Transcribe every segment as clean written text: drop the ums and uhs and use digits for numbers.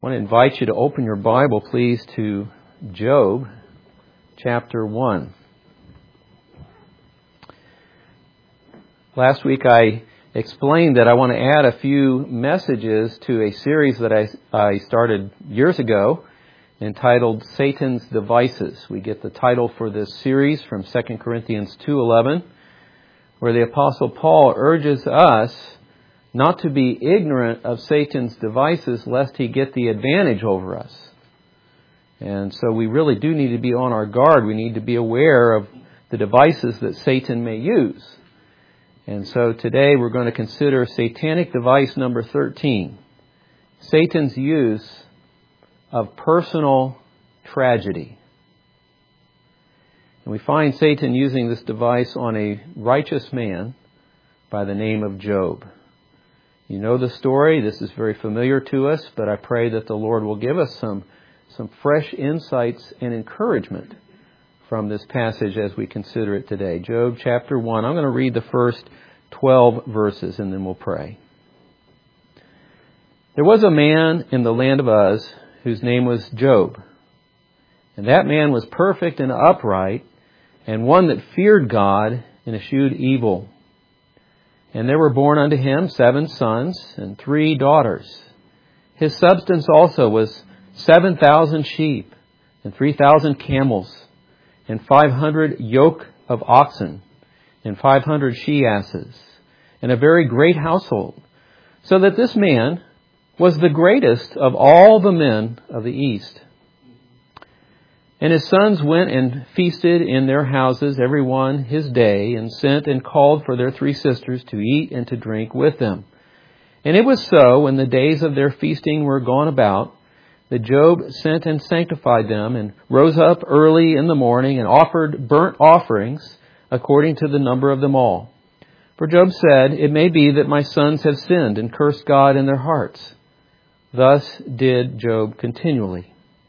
I want to invite you to open your Bible, please, to Job chapter 1. Last week I explained that I want to add a few messages to a series that I started years ago entitled Satan's Devices. We get the title for this series from 2 Corinthians 2:11, where the Apostle Paul urges us not to be ignorant of Satan's devices lest he get the advantage over us. And so we really do need to be on our guard. We need to be aware of the devices that Satan may use. And so today we're going to consider satanic device number 13, Satan's use of personal tragedy. And we find Satan using this device on a righteous man by the name of Job. You know the story. This is very familiar to us, but I pray that the Lord will give us some fresh insights and encouragement from this passage as we consider it today. Job chapter 1. I'm going to read the first 12 verses and then we'll pray. There was a man in the land of Uz whose name was Job. And that man was perfect and upright and one that feared God and eschewed evil. And there were born unto him 7 sons and 3 daughters. His substance also was 7,000 sheep and 3,000 camels and 500 yoke of oxen and 500 she-asses and a very great household. So that this man was the greatest of all the men of the east. And his sons went and feasted in their houses, every one his day, and sent and called for their 3 sisters to eat and to drink with them. And it was so, when the days of their feasting were gone about, that Job sent and sanctified them, and rose up early in the morning, and offered burnt offerings according to the number of them all. For Job said, "It may be that my sons have sinned and cursed God in their hearts." Thus did Job continually.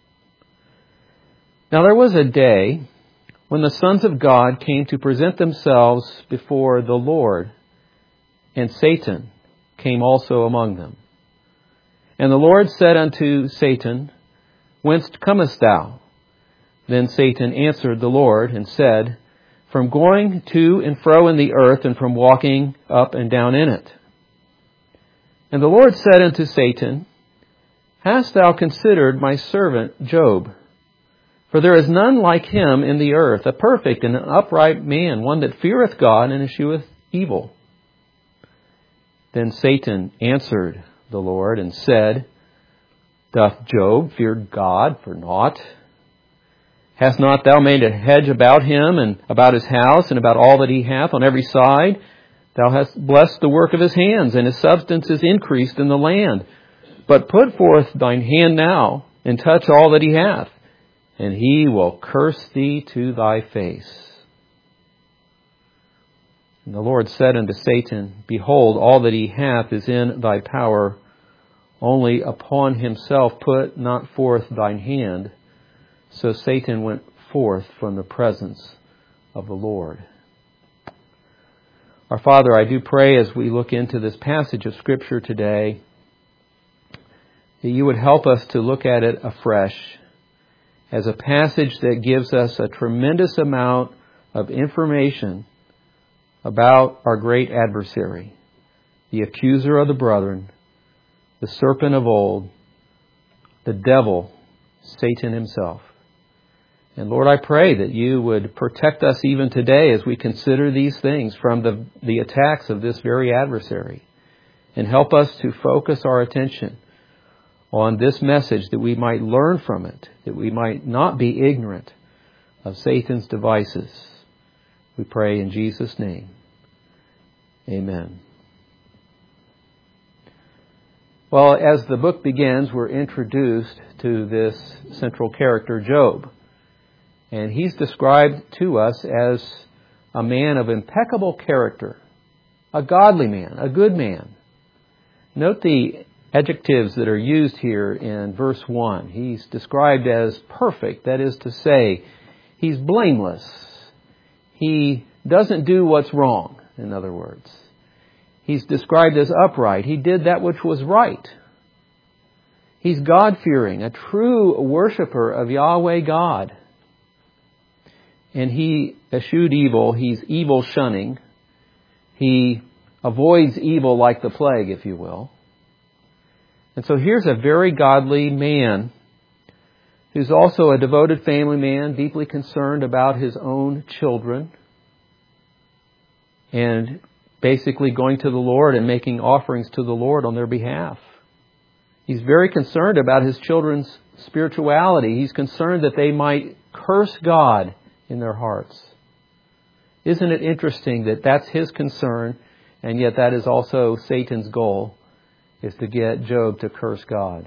Now there was a day when the sons of God came to present themselves before the Lord, and Satan came also among them. And the Lord said unto Satan, "Whence comest thou?" Then Satan answered the Lord and said, "From going to and fro in the earth, and from walking up and down in it." And the Lord said unto Satan, "Hast thou considered my servant Job? For there is none like him in the earth, a perfect and an upright man, one that feareth God and escheweth evil." Then Satan answered the Lord and said, "Doth Job fear God for naught? Hast not thou made a hedge about him and about his house and about all that he hath on every side? Thou hast blessed the work of his hands, and his substance is increased in the land. But put forth thine hand now, and touch all that he hath, and he will curse thee to thy face." And the Lord said unto Satan, "Behold, all that he hath is in thy power. Only upon himself put not forth thine hand." So Satan went forth from the presence of the Lord. Our Father, I do pray as we look into this passage of Scripture today, that you would help us to look at it afresh as a passage that gives us a tremendous amount of information about our great adversary, the accuser of the brethren, the serpent of old, the devil, Satan himself. And Lord, I pray that you would protect us even today as we consider these things from the attacks of this very adversary, and help us to focus our attention on this message, that we might learn from it, that we might not be ignorant of Satan's devices. We pray in Jesus' name. Amen. Well, as the book begins, we're introduced to this central character, Job. And he's described to us as a man of impeccable character, a godly man, a good man. Note the adjectives that are used here in verse 1. He's described as perfect. That is to say, he's blameless. He doesn't do what's wrong, in other words. He's described as upright. He did that which was right. He's God-fearing, a true worshiper of Yahweh God. And he eschewed evil. He's evil-shunning. He avoids evil like the plague, if you will. And so here's a very godly man who's also a devoted family man, deeply concerned about his own children, and basically going to the Lord and making offerings to the Lord on their behalf. He's very concerned about his children's spirituality. He's concerned that they might curse God in their hearts. Isn't it interesting that that's his concern, and yet that is also Satan's goal, is to get Job to curse God.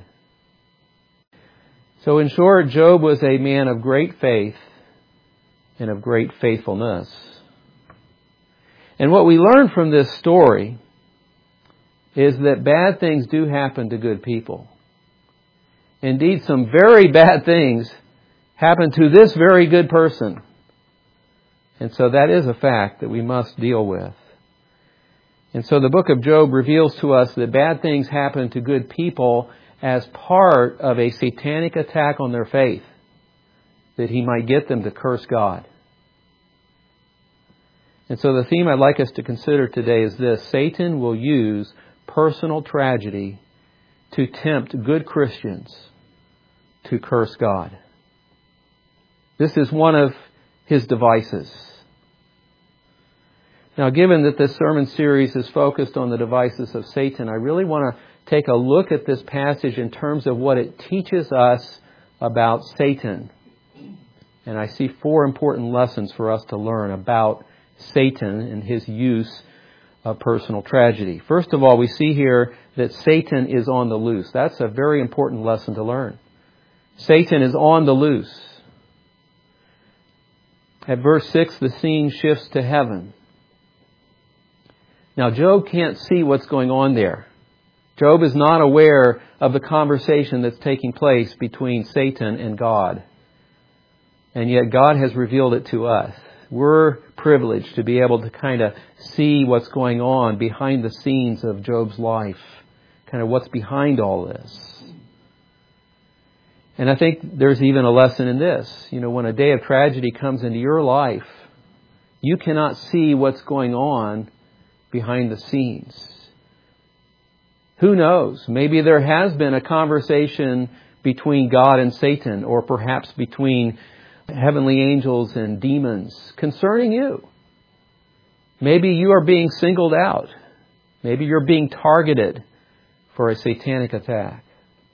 So in short, Job was a man of great faith and of great faithfulness. And what we learn from this story is that bad things do happen to good people. Indeed, some very bad things happen to this very good person. And so that is a fact that we must deal with. And so the book of Job reveals to us that bad things happen to good people as part of a satanic attack on their faith, that he might get them to curse God. And so the theme I'd like us to consider today is this: Satan will use personal tragedy to tempt good Christians to curse God. This is one of his devices. Now, given that this sermon series is focused on the devices of Satan, I really want to take a look at this passage in terms of what it teaches us about Satan. And I see 4 important lessons for us to learn about Satan and his use of personal tragedy. First of all, we see here that Satan is on the loose. That's a very important lesson to learn. Satan is on the loose. At verse 6, the scene shifts to heaven. Now, Job can't see what's going on there. Job is not aware of the conversation that's taking place between Satan and God. And yet God has revealed it to us. We're privileged to be able to kind of see what's going on behind the scenes of Job's life. Kind of what's behind all this. And I think there's even a lesson in this. You know, when a day of tragedy comes into your life, you cannot see what's going on behind the scenes. Who knows? Maybe there has been a conversation between God and Satan, or perhaps between heavenly angels and demons concerning you. Maybe you are being singled out. Maybe you're being targeted for a satanic attack.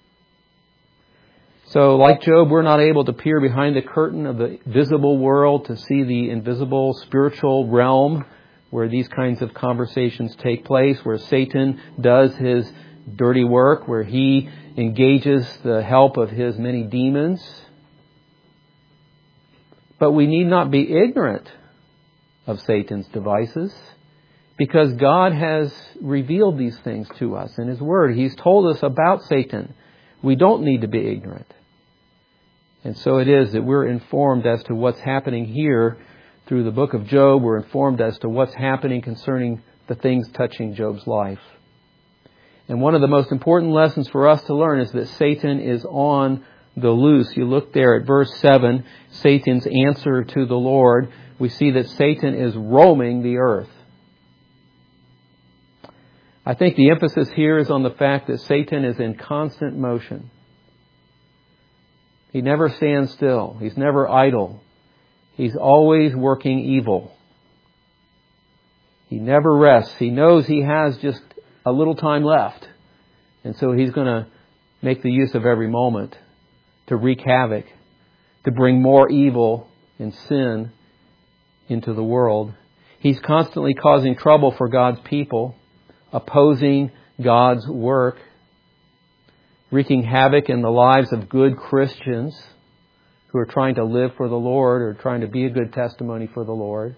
So, like Job, we're not able to peer behind the curtain of the visible world to see the invisible spiritual realm where these kinds of conversations take place, where Satan does his dirty work, where he engages the help of his many demons. But we need not be ignorant of Satan's devices, because God has revealed these things to us in His Word. He's told us about Satan. We don't need to be ignorant. And so it is that we're informed as to what's happening here through the book of Job. We're informed as to what's happening concerning the things touching Job's life. And one of the most important lessons for us to learn is that Satan is on the loose. You look there at verse 7, Satan's answer to the Lord. We see that Satan is roaming the earth. I think the emphasis here is on the fact that Satan is in constant motion. He never stands still. He's never idle. He's always working evil. He never rests. He knows he has just a little time left. And so he's going to make the use of every moment to wreak havoc, to bring more evil and sin into the world. He's constantly causing trouble for God's people, opposing God's work, wreaking havoc in the lives of good Christians who are trying to live for the Lord or trying to be a good testimony for the Lord.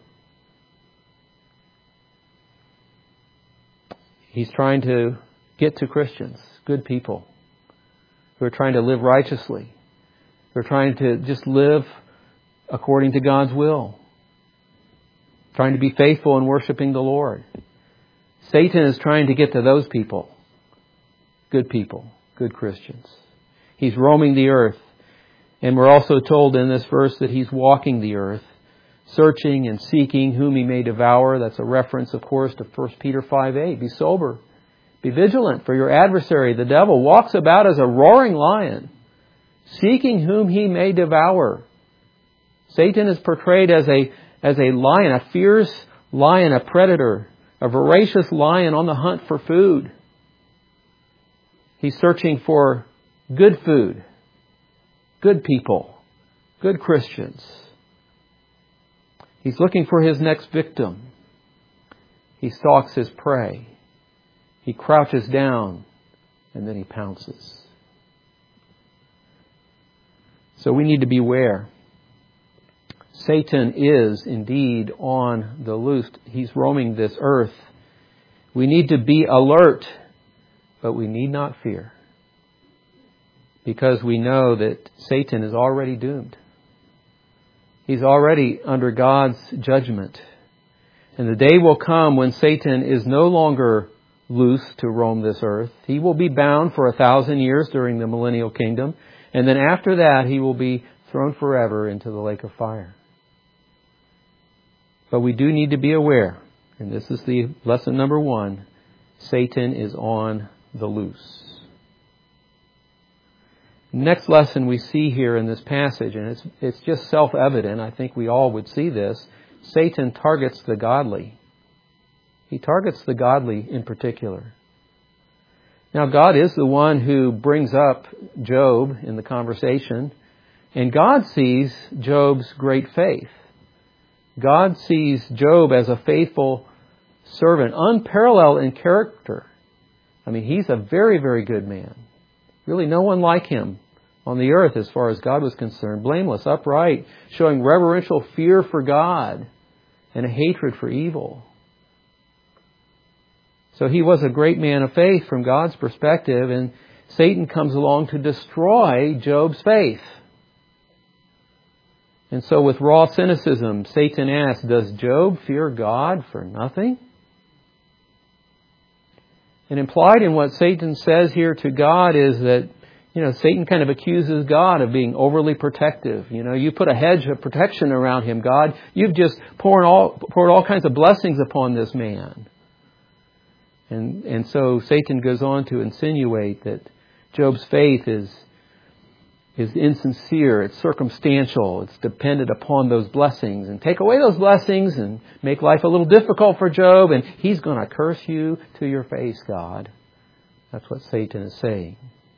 He's trying to get to Christians, good people, who are trying to live righteously. They're trying to just live according to God's will, trying to be faithful in worshiping the Lord. Satan is trying to get to those people, good Christians. He's roaming the earth. And we're also told in this verse that he's walking the earth, searching and seeking whom he may devour. That's a reference, of course, to 1 Peter 5:8. Be sober. Be vigilant, for your adversary, the devil, walks about as a roaring lion, seeking whom he may devour. Satan is portrayed as a lion, a fierce lion, a predator, a voracious lion on the hunt for food. He's searching for good food, good people, good Christians. He's looking for his next victim. He stalks his prey. He crouches down and then he pounces. So we need to beware. Satan is indeed on the loose. He's roaming this earth. We need to be alert, but we need not fear, because we know that Satan is already doomed. He's already under God's judgment. And the day will come when Satan is no longer loose to roam this earth. He will be bound for 1,000 years during the millennial kingdom. And then after that, he will be thrown forever into the lake of fire. But we do need to be aware, and this is the lesson number 1, Satan is on the loose. Next lesson we see here in this passage, and it's just self-evident, I think we all would see this, Satan targets the godly. He targets the godly in particular. Now, God is the one who brings up Job in the conversation, and God sees Job's great faith. God sees Job as a faithful servant, unparalleled in character. I mean, he's a very, very good man. Really no one like him on the earth as far as God was concerned. Blameless, upright, showing reverential fear for God and a hatred for evil. So he was a great man of faith from God's perspective, and Satan comes along to destroy Job's faith. And so with raw cynicism, Satan asks, does Job fear God for nothing? And implied in what Satan says here to God is that, Satan kind of accuses God of being overly protective. You put a hedge of protection around him, God. You've just poured all kinds of blessings upon this man. And so Satan goes on to insinuate that Job's faith is insincere, it's circumstantial, it's dependent upon those blessings. And take away those blessings and make life a little difficult for Job, and he's going to curse you to your face, God. That's what Satan is saying.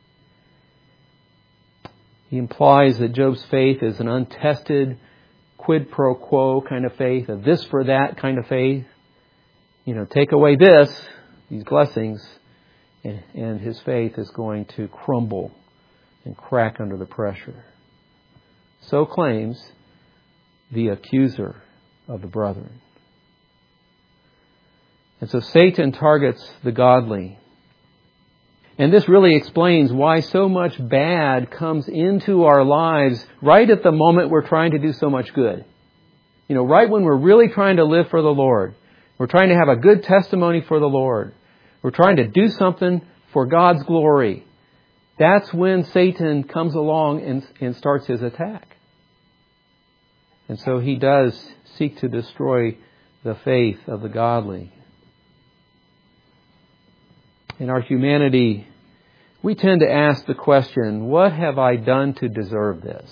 He implies that Job's faith is an untested, quid pro quo kind of faith, a this for that kind of faith. Take away these blessings, and his faith is going to crumble and crack under the pressure. So claims the accuser of the brethren. And so Satan targets the godly. And this really explains why so much bad comes into our lives right at the moment we're trying to do so much good. Right when we're really trying to live for the Lord. We're trying to have a good testimony for the Lord. We're trying to do something for God's glory. That's when Satan comes along and starts his attack. And so he does seek to destroy the faith of the godly. In our humanity, we tend to ask the question, what have I done to deserve this?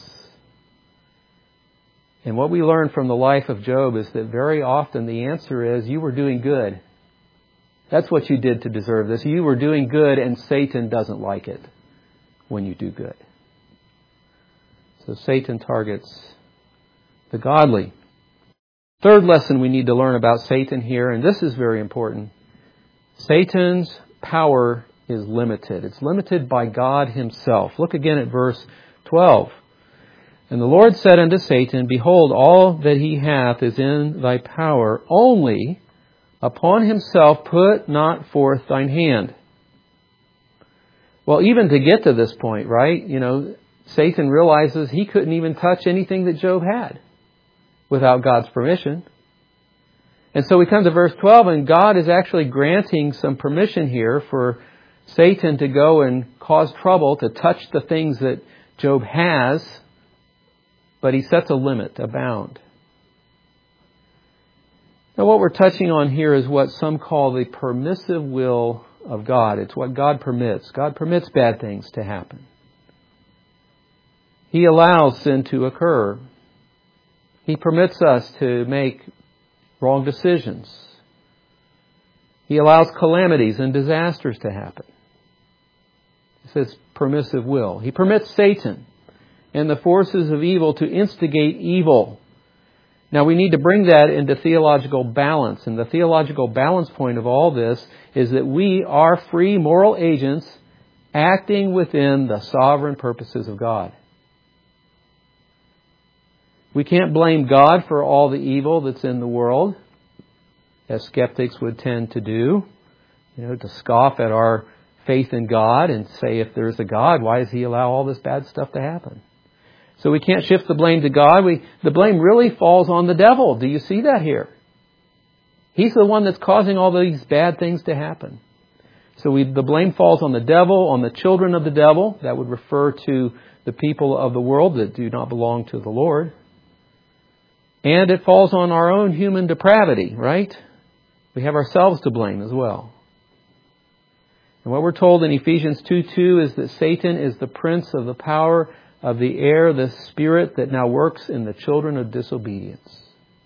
And what we learn from the life of Job is that very often the answer is, you were doing good. That's what you did to deserve this. You were doing good, and Satan doesn't like it when you do good. So Satan targets the godly. Third lesson we need to learn about Satan here, and this is very important. Satan's power is limited. It's limited by God himself. Look again at verse 12. And the Lord said unto Satan, Behold, all that he hath is in thy power, only upon himself put not forth thine hand. Well, even to get to this point, right? Satan realizes he couldn't even touch anything that Job had without God's permission. And so we come to verse 12, and God is actually granting some permission here for Satan to go and cause trouble, to touch the things that Job has, but he sets a limit, a bound. Now what we're touching on here is what some call the permissive will of God. It's what God permits. God permits bad things to happen. He allows sin to occur. He permits us to make wrong decisions. He allows calamities and disasters to happen. He says permissive will. He permits Satan and the forces of evil to instigate evil. Now we need to bring that into theological balance. And the theological balance point of all this is that we are free moral agents acting within the sovereign purposes of God. We can't blame God for all the evil that's in the world, as skeptics would tend to do, to scoff at our faith in God and say, if there's a God, why does He allow all this bad stuff to happen? So we can't shift the blame to God. The blame really falls on the devil. Do you see that here? He's the one that's causing all these bad things to happen. So the blame falls on the devil, on the children of the devil. That would refer to the people of the world that do not belong to the Lord. And it falls on our own human depravity, right? We have ourselves to blame as well. And what we're told in Ephesians 2:2 is that Satan is the prince of the power of the air, the spirit that now works in the children of disobedience.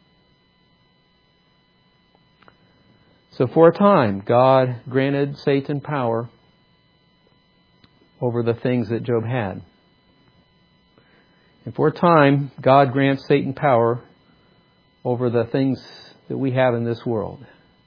So for a time, God granted Satan power over the things that Job had. And for a time, God grants Satan power over the things that we have in this world.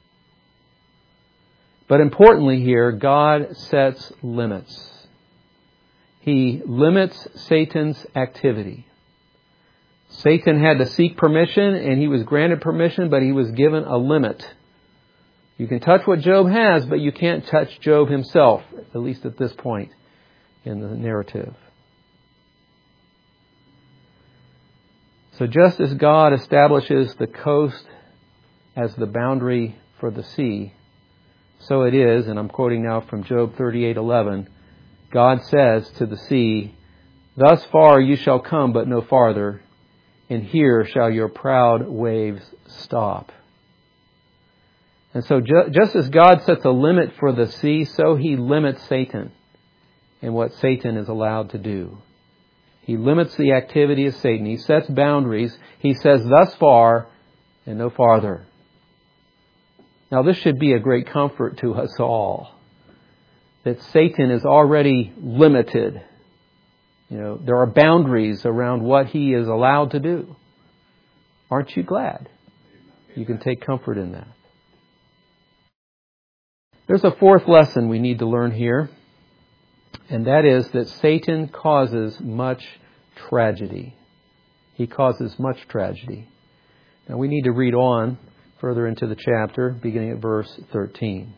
But importantly here, God sets limits. He limits Satan's activity. Satan had to seek permission, and he was granted permission, but he was given a limit. You can touch what Job has, but you can't touch Job himself, at least at this point in the narrative. So just as God establishes the coast as the boundary for the sea, so it is, and I'm quoting now from Job 38:11, God says to the sea, "Thus far you shall come, but no farther, and here shall your proud waves stop." And so just as God sets a limit for the sea, so He limits Satan and what Satan is allowed to do. He limits the activity of Satan. He sets boundaries. He says, "Thus far and no farther." Now this should be a great comfort to us all, that Satan is already limited. There are boundaries around what he is allowed to do. Aren't you glad? You can take comfort in that. There's a fourth lesson we need to learn here, and that is that Satan causes much tragedy. He causes much tragedy. Now we need to read on further into the chapter, beginning at verse 13.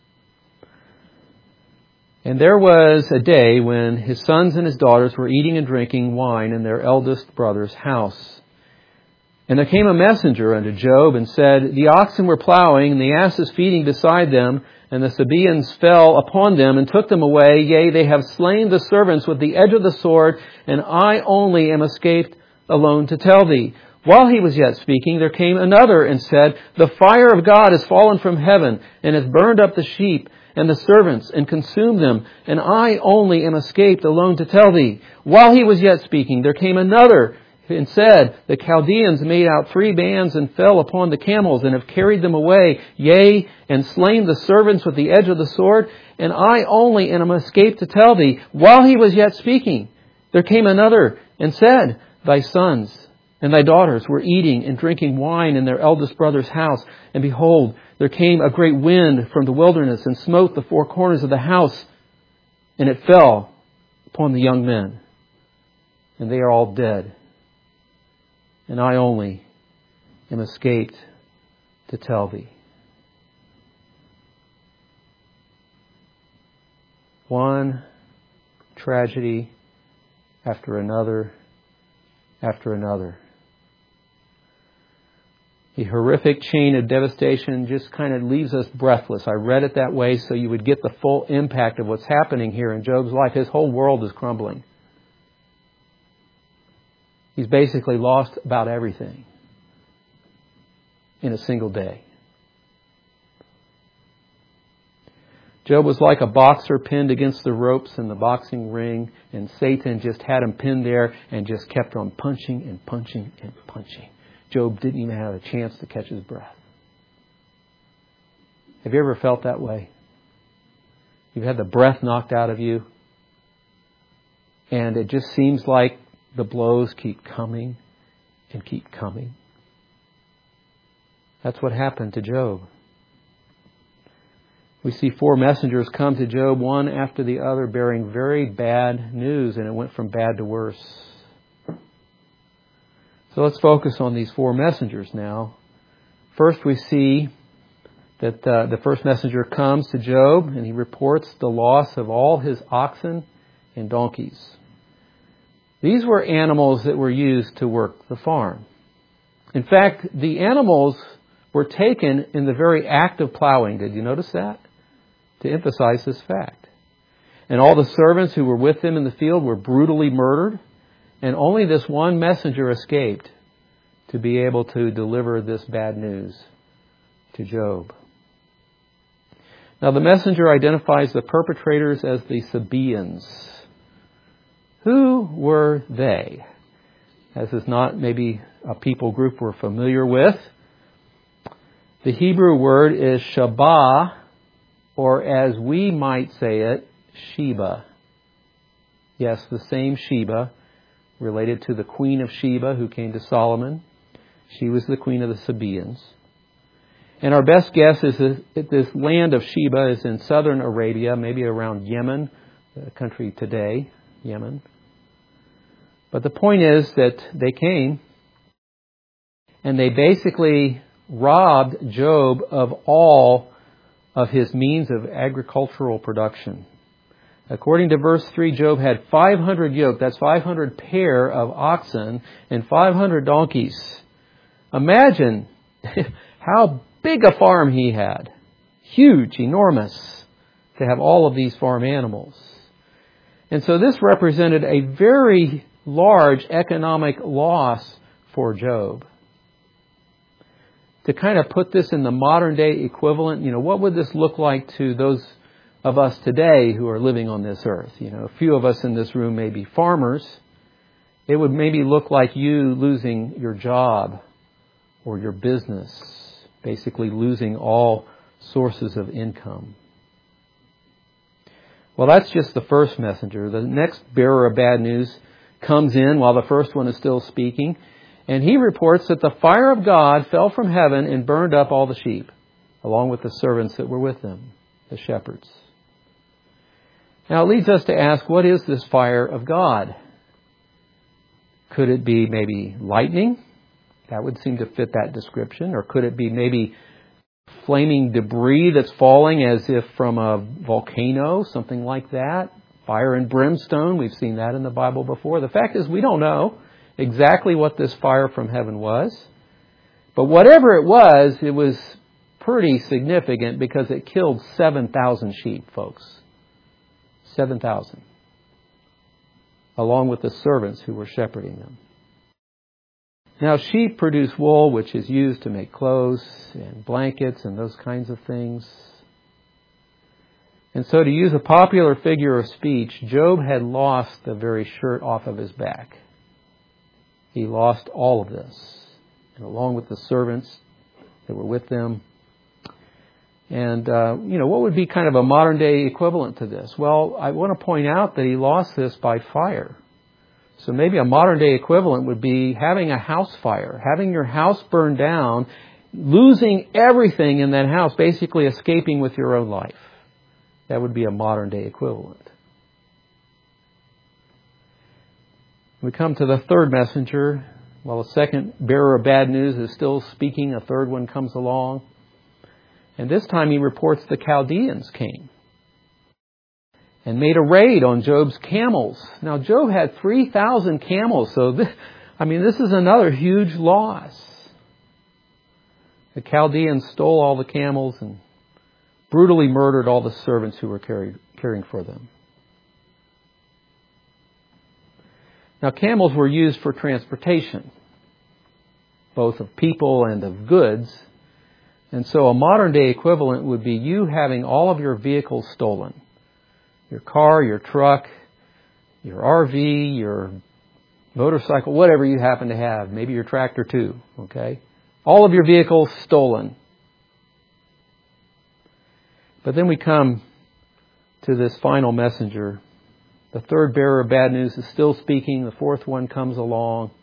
"And there was a day when his sons and his daughters were eating and drinking wine in their eldest brother's house. And there came a messenger unto Job and said, The oxen were plowing, and the asses feeding beside them, and the Sabaeans fell upon them and took them away. Yea, they have slain the servants with the edge of the sword, and I only am escaped alone to tell thee. While he was yet speaking, there came another and said, The fire of God is fallen from heaven, and hath burned up the sheep and the servants, and consumed them, and I only am escaped alone to tell thee. While he was yet speaking, there came another and said, The Chaldeans made out 3 bands and fell upon the camels, and have carried them away, yea, and slain the servants with the edge of the sword, and I only am escaped to tell thee. While he was yet speaking, there came another and said, Thy sons and thy daughters were eating and drinking wine in their eldest brother's house, and behold, there came a great wind from the wilderness and smote the 4 corners of the house, and it fell upon the young men, and they are all dead. And I only am escaped to tell thee." One tragedy after another after another. The horrific chain of devastation just kind of leaves us breathless. I read it that way so you would get the full impact of what's happening here in Job's life. His whole world is crumbling. He's basically lost about everything in a single day. Job was like a boxer pinned against the ropes in the boxing ring, and Satan just had him pinned there and just kept on punching and punching and punching. Job didn't even have a chance to catch his breath. Have you ever felt that way? You've had the breath knocked out of you, and it just seems like the blows keep coming and keep coming. That's what happened to Job. We see 4 messengers come to Job, one after the other, bearing very bad news, and it went from bad to worse. So let's focus on these 4 messengers now. First, we see that the first messenger comes to Job, and he reports the loss of all his oxen and donkeys. These were animals that were used to work the farm. In fact, the animals were taken in the very act of plowing. Did you notice that? To emphasize this fact. And all the servants who were with him in the field were brutally murdered, and only this one messenger escaped to be able to deliver this bad news to Job. Now the messenger identifies the perpetrators as the Sabaeans. Who were they? As is not maybe a people group we're familiar with. The Hebrew word is Shabah, or as we might say it, Sheba. Yes, the same Sheba, related to the Queen of Sheba who came to Solomon. She was the queen of the Sabaeans. And our best guess is that this land of Sheba is in southern Arabia, maybe around Yemen, the country today, Yemen. But the point is that they came and they basically robbed Job of all of his means of agricultural production. According to verse 3, Job had 500 yoke, that's 500 pair of oxen, and 500 donkeys. Imagine how big a farm he had. Huge, enormous, to have all of these farm animals. And so this represented a very large economic loss for Job. To kind of put this in the modern day equivalent, what would this look like to those of us today who are living on this earth? A few of us in this room may be farmers. It would maybe look like you losing your job or your business, basically losing all sources of income. Well, that's just the first messenger. The next bearer of bad news comes in while the first one is still speaking, and he reports that the fire of God fell from heaven and burned up all the sheep, along with the servants that were with them, the shepherds. Now it leads us to ask, what is this fire of God? Could it be maybe lightning? That would seem to fit that description. Or could it be maybe flaming debris that's falling as if from a volcano, something like that? Fire and brimstone, we've seen that in the Bible before. The fact is, we don't know exactly what this fire from heaven was. But whatever it was pretty significant because it killed 7,000 sheep, folks. 7,000. Along with the servants who were shepherding them. Now, sheep produce wool, which is used to make clothes and blankets and those kinds of things. And so, to use a popular figure of speech, Job had lost the very shirt off of his back. He lost all of this, and along with the servants that were with them. And, what would be kind of a modern day equivalent to this? Well, I want to point out that he lost this by fire. So maybe a modern day equivalent would be having a house fire, having your house burned down, losing everything in that house, basically escaping with your own life. That would be a modern day equivalent. We come to the third messenger. While the second bearer of bad news is still speaking, a third one comes along. And this time he reports the Chaldeans came and made a raid on Job's camels. Now, Job had 3,000 camels, so this is another huge loss. The Chaldeans stole all the camels and brutally murdered all the servants who were caring for them. Now, camels were used for transportation, both of people and of goods. And so a modern day equivalent would be you having all of your vehicles stolen. Your car, your truck, your RV, your motorcycle, whatever you happen to have. Maybe your tractor too, okay? All of your vehicles stolen. But then we come to this final messenger. The third bearer of bad news is still speaking. The fourth one comes along.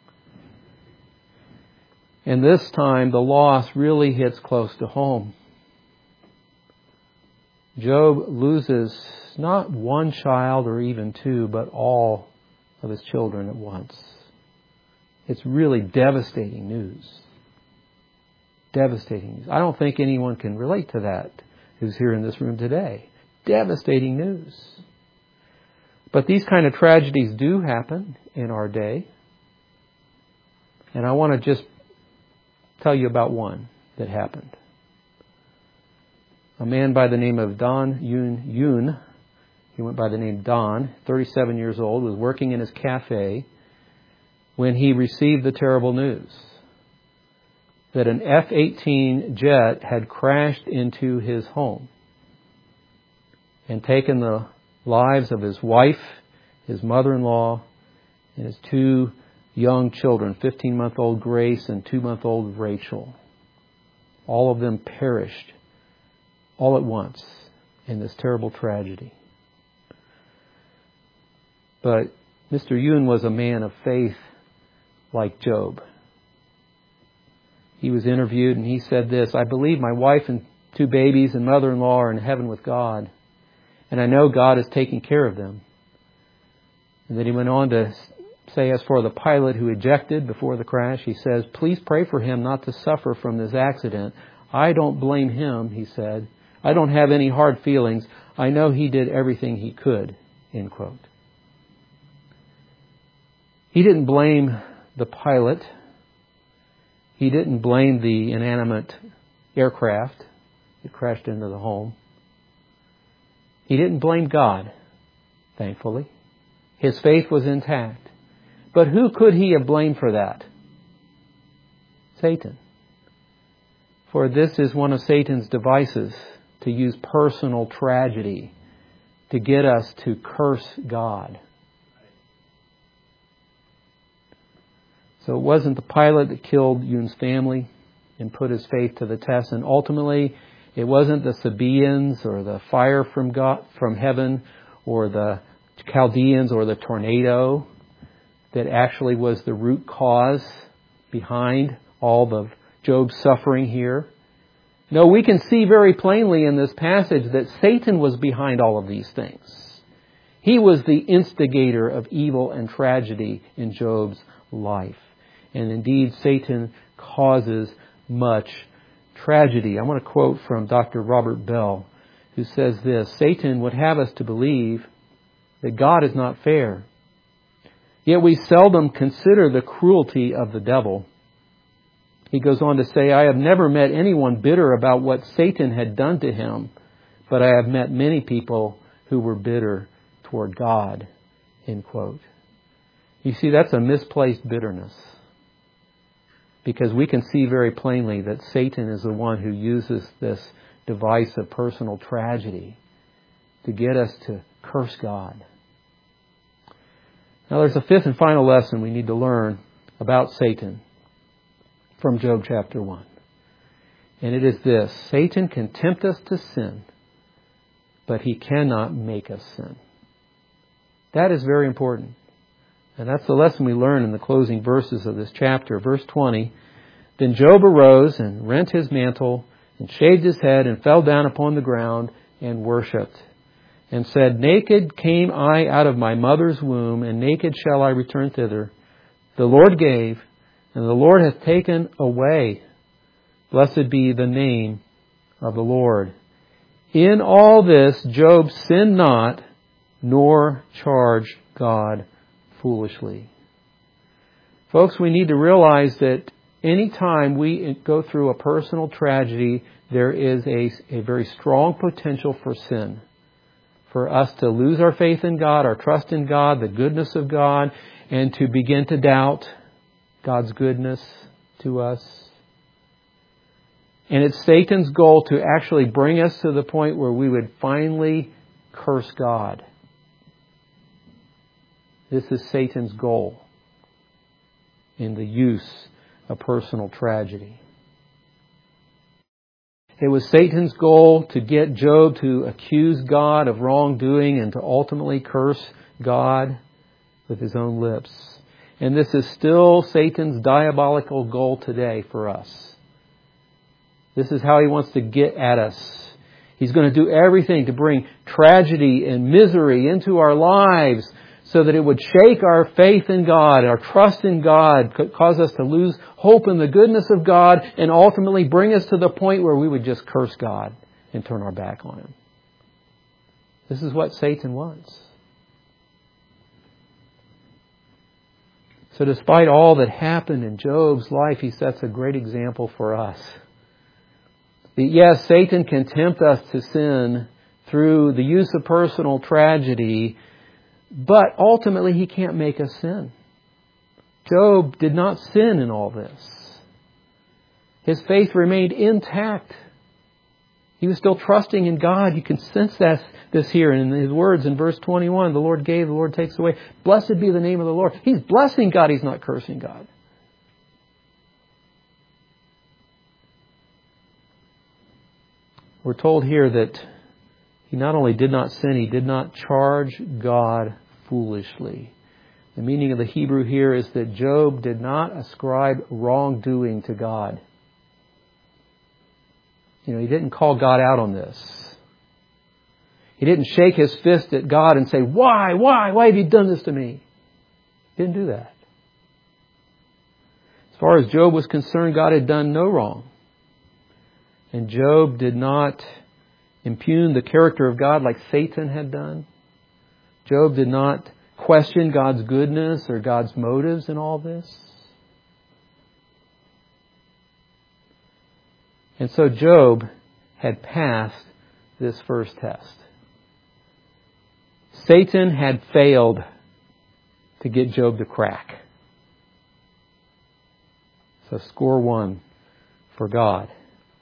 And this time the loss really hits close to home. Job loses not one child or even two, but all of his children at once. It's really devastating news. Devastating news. I don't think anyone can relate to that who's here in this room today. Devastating news. But these kind of tragedies do happen in our day. And I want to just tell you about one that happened. A man by the name of Don Yoon, he went by the name Don, 37 years old, was working in his cafe when he received the terrible news that an F-18 jet had crashed into his home and taken the lives of his wife, his mother-in-law, and his two young children, 15-month-old Grace and 2-month-old Rachel. All of them perished all at once in this terrible tragedy. But Mr. Yoon was a man of faith like Job. He was interviewed and he said this, "I believe my wife and two babies and mother-in-law are in heaven with God. And I know God is taking care of them." And then he went on to say, as for the pilot who ejected before the crash, he says, "Please pray for him not to suffer from this accident. I don't blame him," he said. "I don't have any hard feelings. I know he did everything he could," end quote. He didn't blame the pilot. He didn't blame the inanimate aircraft that crashed into the home. He didn't blame God, thankfully. His faith was intact. But who could he have blamed for that? Satan. For this is one of Satan's devices, to use personal tragedy to get us to curse God. So it wasn't the pilot that killed Yoon's family and put his faith to the test. And ultimately, it wasn't the Sabaeans or the fire from God, from heaven, or the Chaldeans or the tornado that actually was the root cause behind all of Job's suffering here. No, we can see very plainly in this passage that Satan was behind all of these things. He was the instigator of evil and tragedy in Job's life. And indeed, Satan causes much tragedy. I want to quote from Dr. Robert Bell, who says this, "Satan would have us to believe that God is not fair. Yet we seldom consider the cruelty of the devil." He goes on to say, "I have never met anyone bitter about what Satan had done to him, but I have met many people who were bitter toward God," end quote. You see, that's a misplaced bitterness. Because we can see very plainly that Satan is the one who uses this device of personal tragedy to get us to curse God. Now there's a fifth and final lesson we need to learn about Satan from Job chapter 1. And it is this: Satan can tempt us to sin, but he cannot make us sin. That is very important. And that's the lesson we learn in the closing verses of this chapter. Verse 20, "Then Job arose and rent his mantle and shaved his head and fell down upon the ground and worshipped and said, 'Naked came I out of my mother's womb, and naked shall I return thither. The Lord gave, and the Lord hath taken away. Blessed be the name of the Lord.' In all this Job sinned not, nor charged God foolishly." Folks, we need to realize that anytime we go through a personal tragedy, there is a very strong potential for sin. For us to lose our faith in God, our trust in God, the goodness of God, and to begin to doubt God's goodness to us. And it's Satan's goal to actually bring us to the point where we would finally curse God. This is Satan's goal in the use of personal tragedy. It was Satan's goal to get Job to accuse God of wrongdoing and to ultimately curse God with his own lips. And this is still Satan's diabolical goal today for us. This is how he wants to get at us. He's going to do everything to bring tragedy and misery into our lives so that it would shake our faith in God, our trust in God, cause us to lose hope in the goodness of God, and ultimately bring us to the point where we would just curse God and turn our back on Him. This is what Satan wants. So despite all that happened in Job's life, he sets a great example for us. Yes, Satan can tempt us to sin through the use of personal tragedy, but ultimately he can't make us sin. Job did not sin in all this. His faith remained intact. He was still trusting in God. You can sense this here in his words in verse 21. The Lord gave, the Lord takes away. Blessed be the name of the Lord. He's blessing God. He's not cursing God. We're told here that he not only did not sin, he did not charge God foolishly. The meaning of the Hebrew here is that Job did not ascribe wrongdoing to God. He didn't call God out on this. He didn't shake his fist at God and say, Why have you done this to me? He didn't do that. As far as Job was concerned, God had done no wrong. And Job did not impugn the character of God like Satan had done. Job did not question God's goodness or God's motives in all this. And so Job had passed this first test. Satan had failed to get Job to crack. So score 1 for God.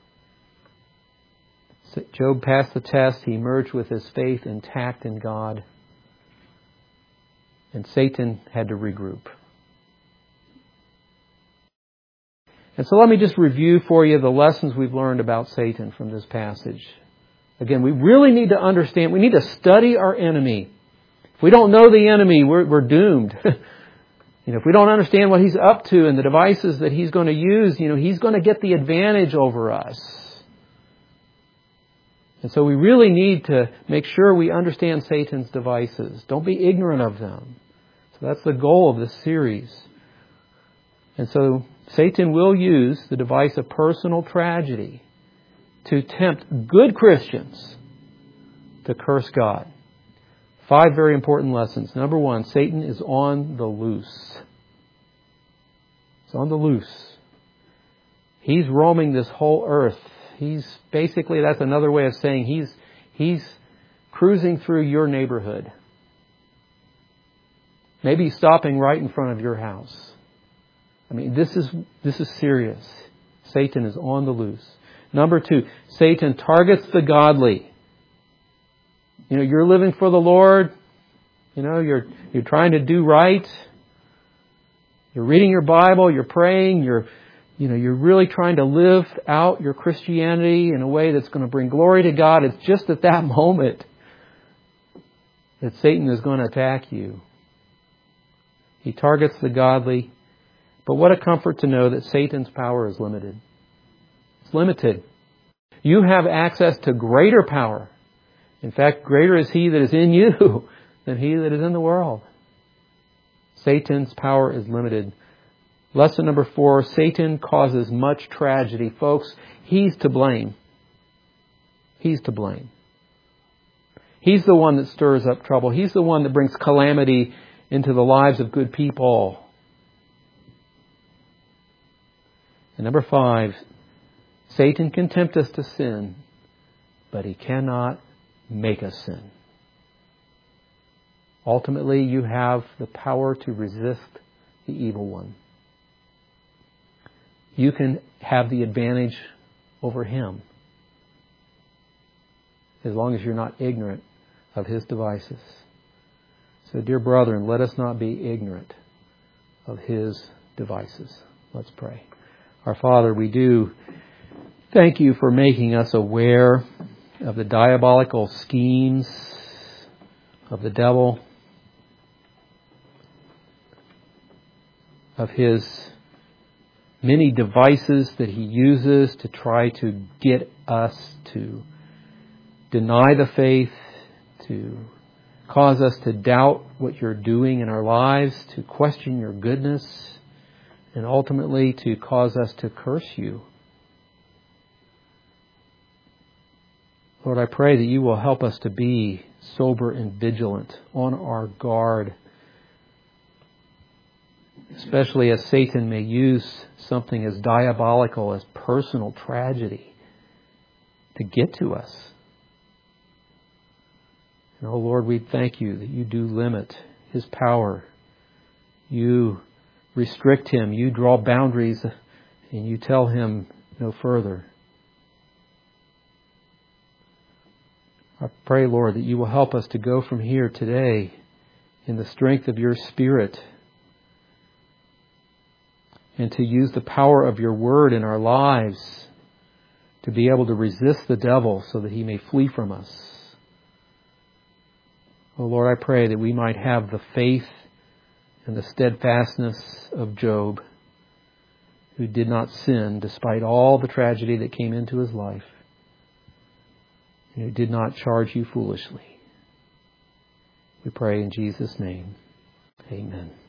Job passed the test. He emerged with his faith intact in God. And Satan had to regroup. And so let me just review for you the lessons we've learned about Satan from this passage. Again, we really need to understand, we need to study our enemy. If we don't know the enemy, we're doomed. If we don't understand what he's up to and the devices that he's going to use, he's going to get the advantage over us. And so we really need to make sure we understand Satan's devices. Don't be ignorant of them. So that's the goal of this series. And so Satan will use the device of personal tragedy to tempt good Christians to curse God. 5 very important lessons. Number 1, Satan is on the loose. He's on the loose. He's roaming this whole earth. That's another way of saying he's cruising through your neighborhood. Maybe stopping right in front of your house. This is serious. Satan is on the loose. Number 2, Satan targets the godly. You're living for the Lord. You're trying to do right. You're reading your Bible. You're praying. You're really trying to live out your Christianity in a way that's going to bring glory to God. It's just at that moment that Satan is going to attack you. He targets the godly. But what a comfort to know that Satan's power is limited. It's limited. You have access to greater power. In fact, greater is he that is in you than he that is in the world. Satan's power is limited. Lesson number 4, Satan causes much tragedy. Folks, he's to blame. He's to blame. He's the one that stirs up trouble. He's the one that brings calamity into the lives of good people. And number 5, Satan can tempt us to sin, but he cannot make us sin. Ultimately, you have the power to resist the evil one. You can have the advantage over him as long as you're not ignorant of his devices. So, dear brethren, let us not be ignorant of his devices. Let's pray. Our Father, we do thank you for making us aware of the diabolical schemes of the devil, of his many devices that he uses to try to get us to deny the faith, to cause us to doubt what you're doing in our lives, to question your goodness, and ultimately to cause us to curse you. Lord, I pray that you will help us to be sober and vigilant, on our guard, especially as Satan may use something as diabolical as personal tragedy to get to us. And oh Lord, we thank you that you do limit his power. You restrict him. You draw boundaries and you tell him no further. I pray, Lord, that you will help us to go from here today in the strength of your Spirit and to use the power of your word in our lives to be able to resist the devil so that he may flee from us. Oh Lord, I pray that we might have the faith and the steadfastness of Job, who did not sin despite all the tragedy that came into his life, and who did not charge you foolishly. We pray in Jesus' name. Amen.